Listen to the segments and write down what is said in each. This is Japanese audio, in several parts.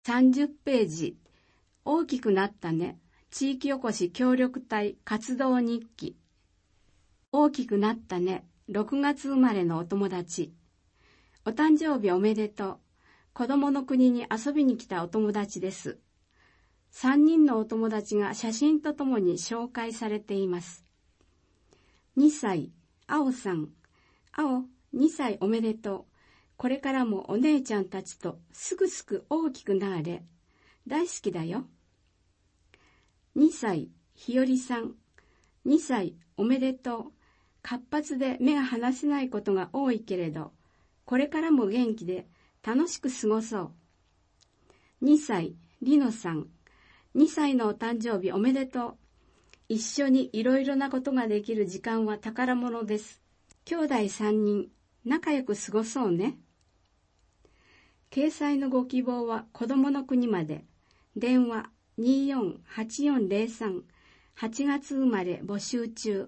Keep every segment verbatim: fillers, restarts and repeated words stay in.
さんじゅっページ、大きくなったね。地域おこし協力隊活動日記。大きくなったね。ろくがつ生まれのお友達。お誕生日おめでとう。子供の国に遊びに来たお友達です。さんにんのお友達が写真とともに紹介されています。にさい、あおさん。あお、にさいおめでとう。これからもお姉ちゃんたちとすぐすぐ大きくなれ。大好きだよ。にさい、ひよりさん。にさいおめでとう。活発で目が離せないことが多いけれど、これからも元気で楽しく過ごそう。にさい、りのさん。にさいのお誕生日おめでとう。一緒にいろいろなことができる時間は宝物です。兄弟さんにん、仲良く過ごそうね。掲載のご希望は子どもの国まで。電話にーよんはちよんゼロさん、はちがつ生まれ募集中。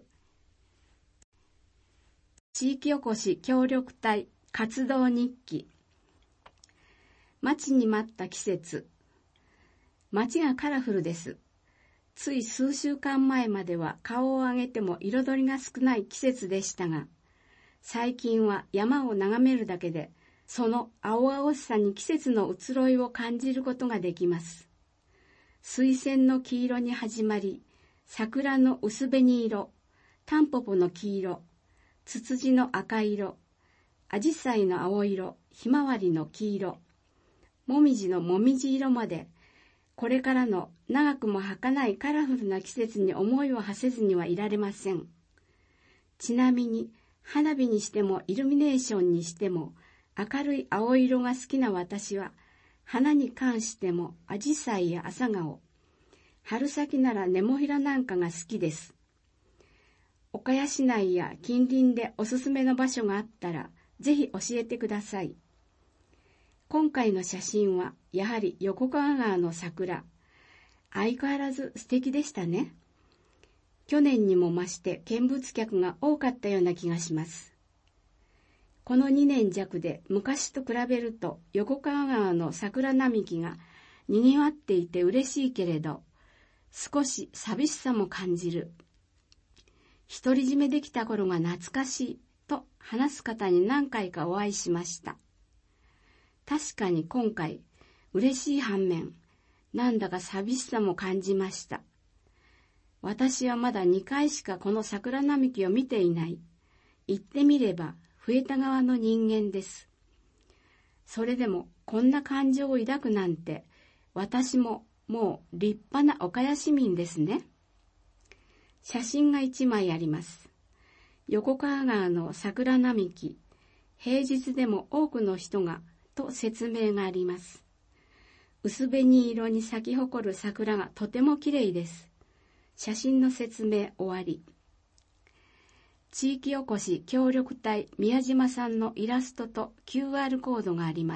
地域おこし協力隊活動日記。待ちに待った季節。街がカラフルです。つい数週間前までは顔を上げても彩りが少ない季節でしたが、最近は山を眺めるだけで、その青々しさに季節の移ろいを感じることができます。水仙の黄色に始まり、桜の薄紅色、タンポポの黄色、ツツジの赤色、アジサイの青色、ひまわりの黄色、もみじのもみじ色まで、これからの長くも儚いカラフルな季節に思いを馳せずにはいられません。ちなみに、花火にしてもイルミネーションにしても、明るい青色が好きな私は、花に関してもアジサイや朝顔、春先ならネモフィラなんかが好きです。岡谷市内や近隣でおすすめの場所があったら、ぜひ教えてください。今回の写真は、やはり横川川の桜。相変わらず素敵でしたね。去年にも増して見物客が多かったような気がします。このにねん弱で昔と比べると横川川の桜並木が賑わっていて嬉しいけれど、少し寂しさも感じる。独り占めできた頃が懐かしいと話す方に何回かお会いしました。確かに今回嬉しい反面、なんだか寂しさも感じました。私はまだにかいしかこの桜並木を見ていない。言ってみれば増えた側の人間です。それでもこんな感情を抱くなんて、私ももう立派な岡谷市民ですね。写真が一枚あります。横川川の桜並木、平日でも多くの人がと説明があります。薄紅色に咲き誇る桜がとてもきれいです。写真の説明終わり。地域おこし協力隊宮島さんのイラストと キューアール コードがあります。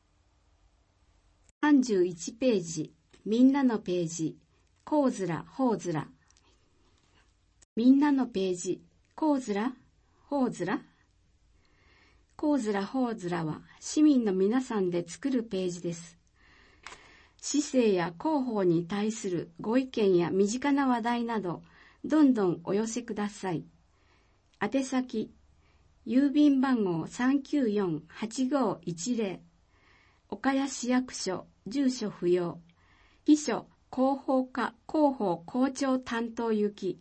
さんじゅういちページ、みんなのページ、こうずら、ほうずら。みんなのページ、こうずら、ほうずら。こうずら、ほうずらは市民の皆さんで作るページです。市政や広報に対するご意見や身近な話題など、どんどんお寄せください。宛先、郵便番号 さんきゅうよんはちごいちゼロ、岡谷市役所、住所不要、秘書広報課広報校長担当行き。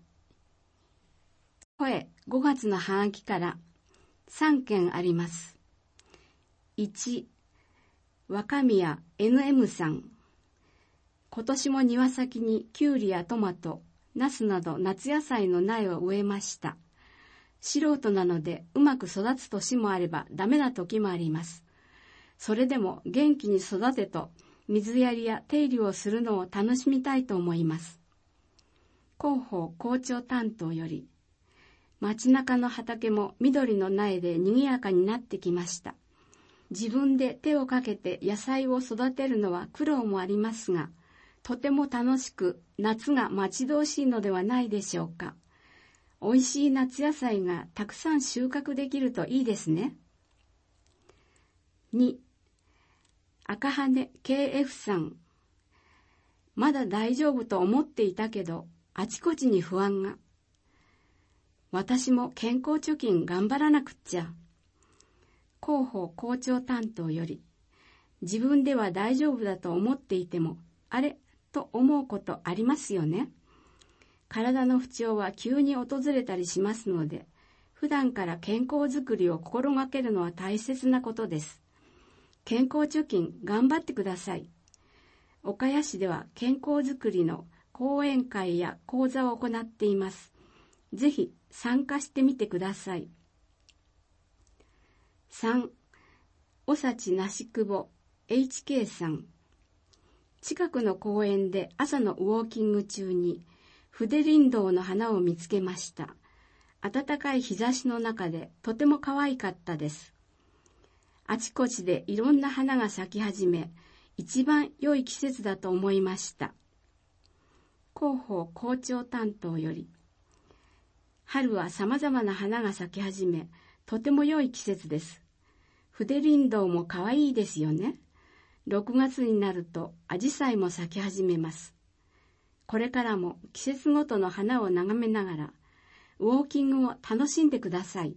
声ごがつのハガキからさんけんあります。いち、若宮 エヌエム さん。今年も庭先にキュウリやトマト、ナスなど夏野菜の苗を植えました。素人なのでうまく育つ年もあればダメな時もあります。それでも元気に育てと水やりや手入れをするのを楽しみたいと思います。広報校長担当より、街中の畑も緑の苗で賑やかになってきました。自分で手をかけて野菜を育てるのは苦労もありますが、とても楽しく夏が待ち遠しいのではないでしょうか。おいしい夏野菜がたくさん収穫できるといいですね。に、 赤羽 ケーエフ さん。まだ大丈夫と思っていたけど、あちこちに不安が。私も健康貯金頑張らなくっちゃ。広報校長担当より、自分では大丈夫だと思っていても、あれと思うことありますよね。体の不調は急に訪れたりしますので、普段から健康づくりを心がけるのは大切なことです。健康貯金頑張ってください。岡谷市では健康づくりの講演会や講座を行っています。ぜひ参加してみてください。さん. おさちなしくぼ エイチケー さん。近くの公園で朝のウォーキング中に筆輪堂の花を見つけました。暖かい日差しの中でとても可愛かったです。あちこちでいろんな花が咲き始め、一番良い季節だと思いました。広報校長担当より、春は様々な花が咲き始め、とても良い季節です。筆輪堂も可愛いですよね。ろくがつになるとアジサイも咲き始めます。これからも季節ごとの花を眺めながら、ウォーキングを楽しんでください。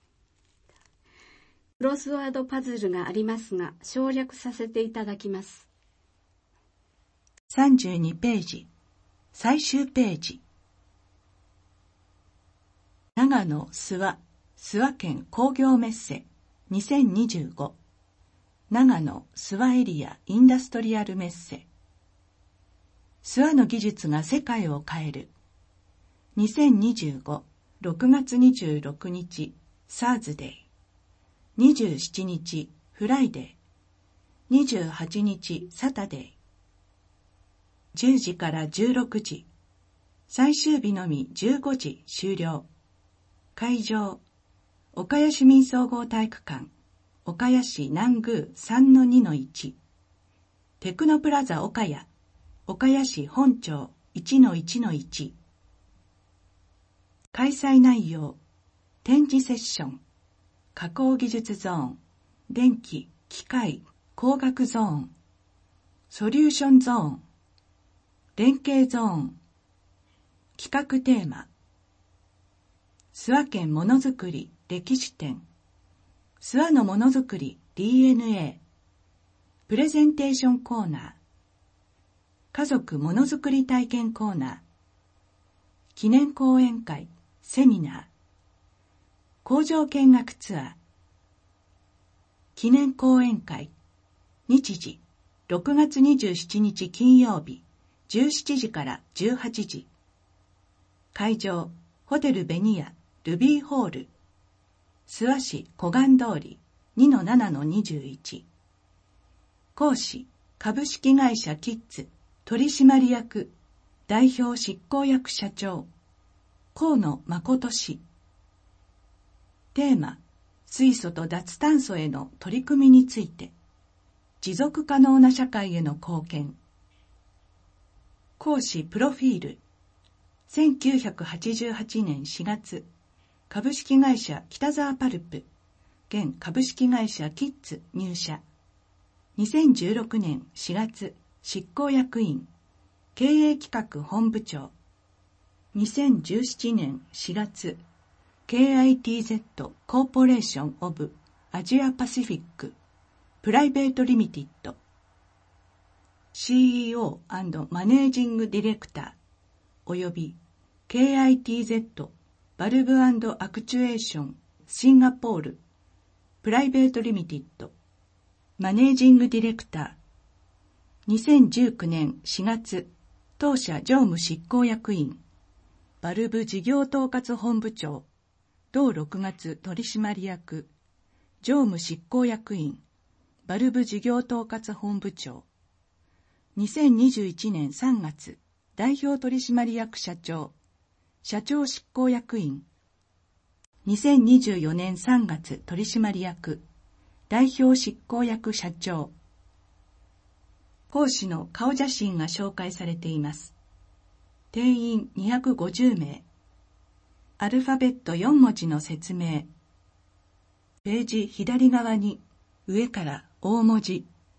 クロスワードパズルがありますが、省略させていただきます。 さんじゅうにページ、最終ページ。長野諏訪、諏訪県工業メッセにせんにじゅうご。長野諏訪エリアインダストリアルメッセ。諏訪の技術が世界を変える。にせんにじゅうご、ろくがつにじゅうろくにち、サーズデイ。にじゅうしちにち、フライデー。にじゅうはちにち、サタデー。じゅうじからじゅうろくじ。最終日のみじゅうごじ終了。会場、岡谷市民総合体育館、岡谷市南宮 さんのにのいち。テクノプラザ岡谷、岡谷市本町 いちのいちのいち。開催内容、展示セッション、加工技術ゾーン、電気、機械、工学ゾーン、ソリューションゾーン、連携ゾーン、企画テーマ、諏訪県ものづくり歴史展、諏訪のものづくり ディーエヌエー、プレゼンテーションコーナー、家族ものづくり体験コーナー、記念講演会、セミナー、工場見学ツアー、記念講演会、日時、ろくがつにじゅうしちにち金曜日、じゅうしちじからじゅうはちじ。会場、ホテルベニヤ、ルビーホール。諏訪市湖岸通り にのななのにじゅういち。講師、株式会社キッズ、取締役、代表執行役社長、河野誠氏。テーマ、水素と脱炭素への取り組みについて、持続可能な社会への貢献。講師プロフィール。せんきゅうひゃくはちじゅうはちねんしがつ、株式会社北沢パルプ、現株式会社キッズ入社。にせんじゅうろくねんしがつ、執行役員、経営企画本部長。にせんじゅうななねんしがつ、ケーアイティーゼット コーポレーションオブアジアパシフィックプライベートリミティッド シーイーオー& マネージングディレクターおよび ケーアイティーゼット バルブ&アクチュエーションシンガポールプライベートリミティッドマネージングディレクターにせんじゅうきゅうねんしがつ当社常務執行役員バルブ事業統括本部長同ろくがつ取締役常務執行役員バルブ事業統括本部長にせんにじゅういちねんさんがつ代表取締役社長社長執行役員にせんにじゅうよねんさんがつ取締役代表執行役社長講師の顔写真が紹介されています。定員にひゃくごじゅうめいアルファベットよんもじの説明ページ左側に上から大文字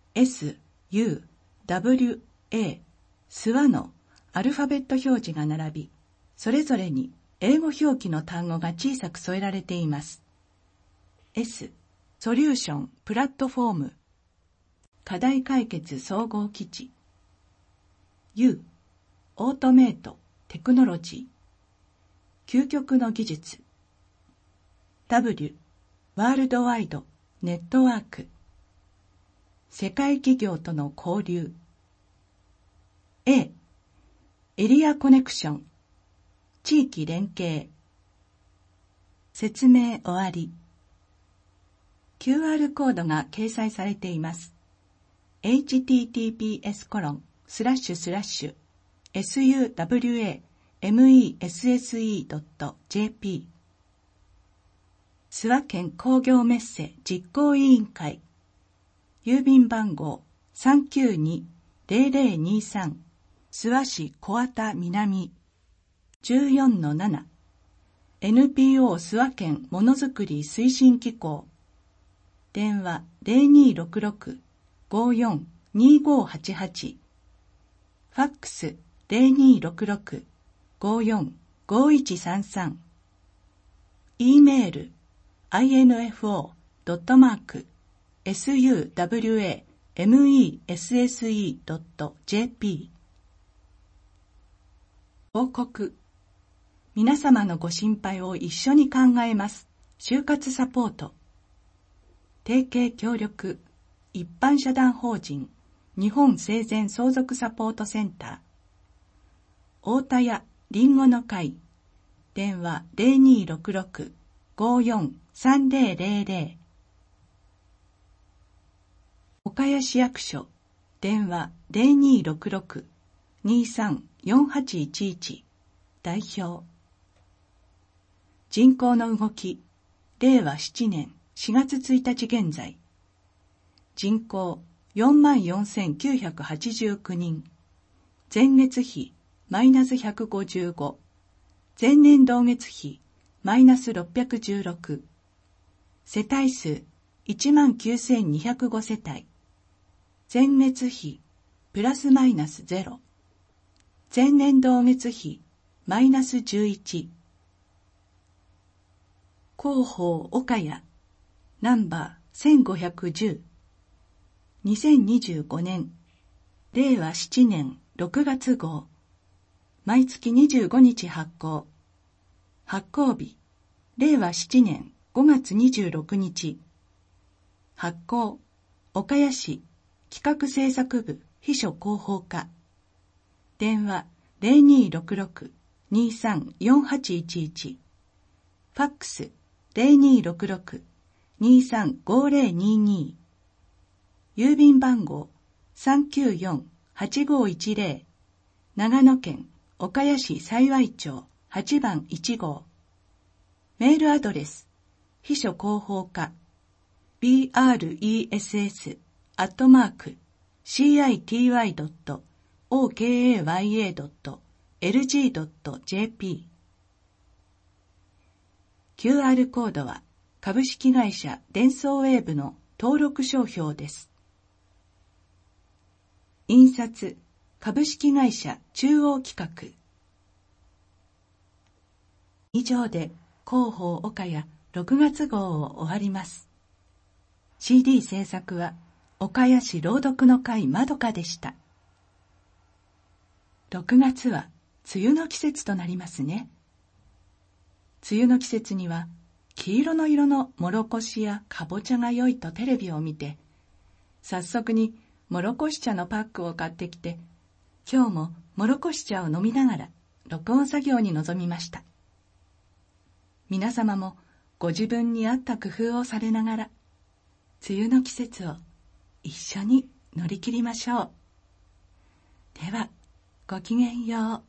S、U、W、A、スワのアルファベット表示が並び、それぞれに英語表記の単語が小さく添えられています。S、ソリューション、プラットフォーム、課題解決総合基地。U、オートメイト、テクノロジー、究極の技術。W、ワールドワイド、ネットワーク、世界企業との交流。A、エリアコネクション、地域連携。説明終わり。キューアール コードが掲載されています。エイチティーティーピーエスコロンスラッシュスラッシュエスユーダブリューエーエムイーエスエスイードットジェーピー 諏訪県工業メッセ実行委員会、郵便番号 さんきゅうにゼロゼロにさん 諏訪市小畑南 じゅうよんのなな エヌピーオー 諏訪県ものづくり推進機構。電話 ゼロにーろくろく ごーよん にーごーはちはち、ファックス ゼロにーろくろく ごーよん ごーいちさんさん、e メール アイエヌエフオー ドットマーク スワメッセ ドットジェーピー。 報告。皆様のご心配を一緒に考えます。就活サポート。提携協力一般社団法人日本生前相続サポートセンター。大田屋りんごの会。電話 ゼロにーろくろく ごーよん さんゼロゼロゼロ。岡谷市役所。電話 ゼロにーろくろく にーさんよんはちいちいち。代表。人口の動き。れいわななねんしがつついたち現在。人口 よんまんよんせんきゅうひゃくはちじゅうきゅうにん。前月比マイナスひゃくごじゅうご。前年同月比マイナスろっぴゃくじゅうろく。世帯数 いちまんきゅうせんにひゃくご 世帯。前月比プラスマイナスゼロ。前年同月比マイナスじゅういち。広報岡谷ナンバーせんごひゃくじゅう。にせんにじゅうごねんれいわななねんろくがつ号。毎月にじゅうごにち発行。発行日れいわななねんごがつにじゅうろくにち。発行岡谷市企画制作部秘書広報課。電話 ゼロにーろくろく にーさんよんはちいちいち。ファックス ゼロにーろくろく にーさんごゼロにーにー。郵便番号 さんきゅうよん はちごいちゼロ。長野県岡谷市幸町はちばんいち号。メールアドレス秘書広報課 ビーアールイーエスエス アットマーク シーアイティーワイ ドット オーケーエーワイエー ドット エルジー ドット ジェーピー。 キューアール コードは株式会社デンソーウェーブの登録商標です。印刷株式会社中央企画。以上で広報岡谷ろくがつ号を終わります。シーディー 制作は岡谷市朗読の会まどかでした。ろくがつは梅雨の季節となりますね。梅雨の季節には黄色の色のもろこしやかぼちゃが良いとテレビを見て、早速にもろこし茶のパックを買ってきて、今日ももろこし茶を飲みながら録音作業に臨みました。皆様もご自分に合った工夫をされながら、梅雨の季節を一緒に乗り切りましょう。では、ごきげんよう。